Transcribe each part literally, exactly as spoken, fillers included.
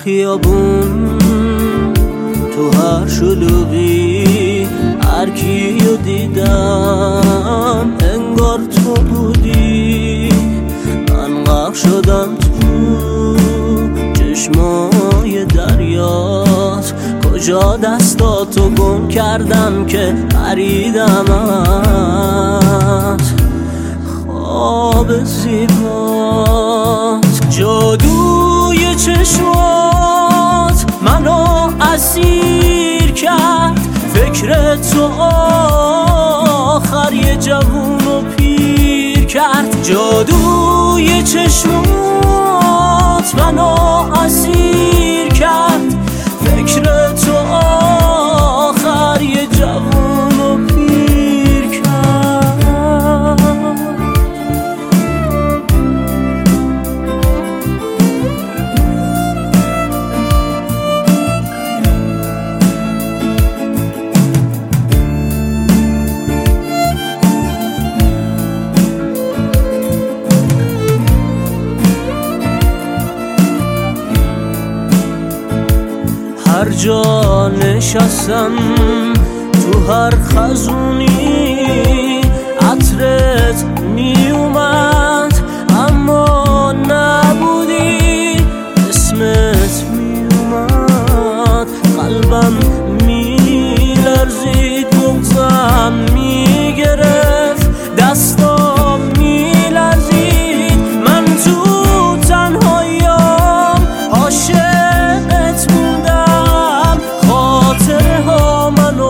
خیابون تو هر شلوغی هر کیو دیدم انگار تو بودی. من غرق شدم تو چشمای دریات، کجا دستاتو گم کردم که خریدمت. خواب زیبات، جادوی چشمات منو اسیر کرد. فکر تو آخر یه جوونو پیر کرد. جادوی چشمات منو اسیر کرد. فکر تو آخر یه جوونو پیر کرد. هر جا نشستم تو هر خزونی عطرت می اومد اما نبودی. اسمت می اومد قلبم می لرزید، بغضم می گرفت دستام می لرزید. من تو تنهاییام عاشقت موندم، خاطره ها منو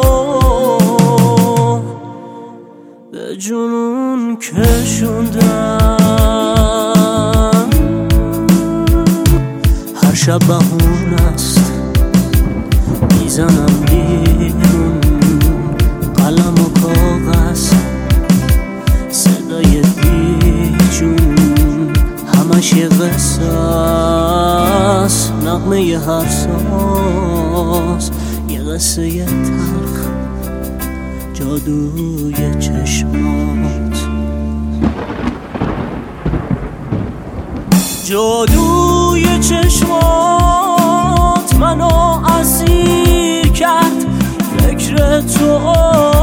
به جنون کشوندم. هر شب بهونه است میزنم بیرون، قلم و کاغذ صدای بیجون، همش یه قصه است، نغمه ی هر ساز یه قصه ی تلخ، جادوی چشمات. جادوی چشمات منو اسیر کرد. فکر تو